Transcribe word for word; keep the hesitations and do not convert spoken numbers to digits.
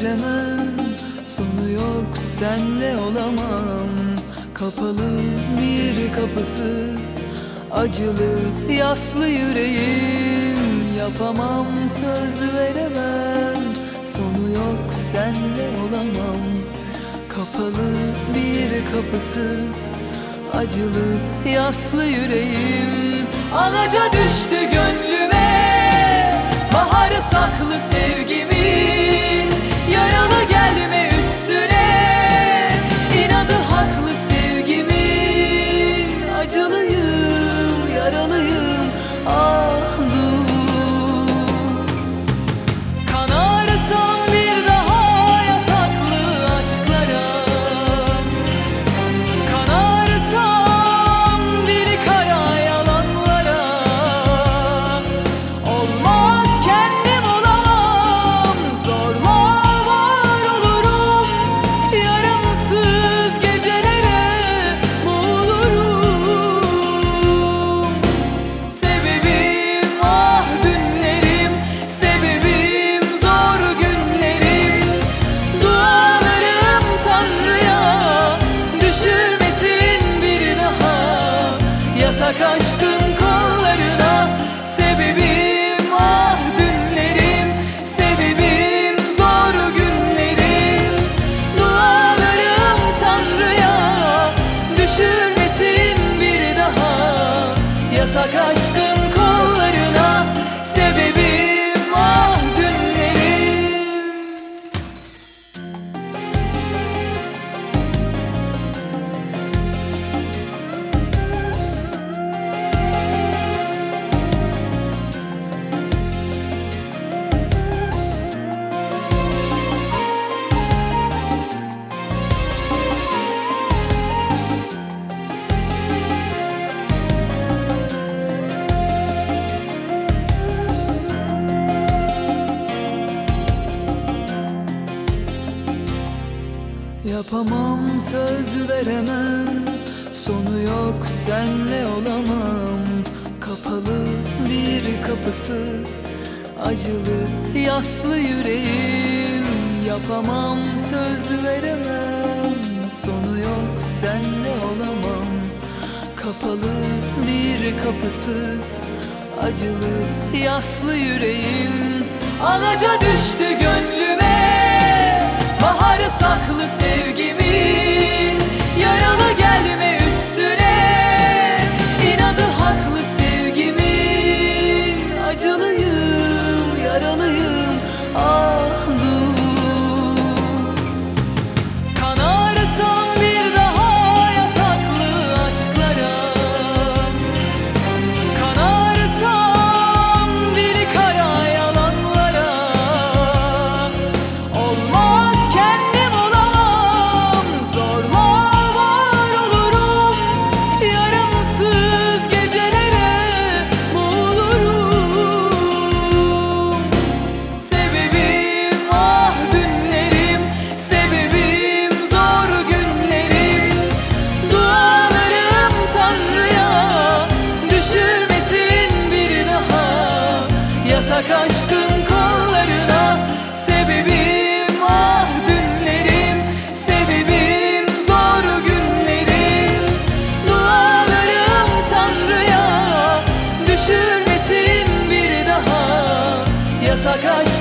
veremem, sonu yok senle olamam. Kapalı bir kapısı, acılı yaslı yüreğim. Yapamam, söz veremem, sonu yok senle olamam. Kapalı bir kapısı, acılı yaslı yüreğim. Alaca düştü gönlüme, baharı saklı sevgimin. Yaralı gelme üstüne, inadı haklı sevgimin. Acılıyım, yaralıyım, ah dur. Kanarsam bir daha yasaklı aşklara, kanarsam deli kara yalanlara. Olmaz, kendim olamam, zorla var olurum. Yarımsız gecelere boğulurum. Sebebim ah dünlerim, sebebim zor günlerim. Dualarım Tanrı'ya, düşürmesin bir daha yasak aşkın kollarına. Sebebim ah dünlerim, sebebim zor günlerim. Dualarım Tanrı'ya, düşürmesin bir daha yasak aşkın kollarına. Sebebim ah dünlerim. Yapamam, söz veremem, sonu yok senle olamam. Kapalı bir kapısı, acılı yaslı yüreğim. Yapamam, söz veremem, sonu yok senle olamam. Kapalı bir kapısı, acılı yaslı yüreğim. Alaca düştü gönlüme, baharı saklı sevgimin. Yaralı gelme üstüne, inadı haklı sevgimin. Acılıyım, yaralıyım, ah dur. Kanarsam bir daha yasaklı aşklara, kanarsam deli kara yalanlara. Olmaz, kendim olamam, zorla var olurum. Yarımsız gecelere boğulurum. Sebebim ah dünlerim, sebebim zor günlerim. Dualarım Tanrı'ya, düşürmesin bir daha yasak aşkın kollarına. Sebebim ah dünlerim, sebebim zor günlerim. Dualarım Tanrı'ya, düşürmesin bir daha yasak aşkın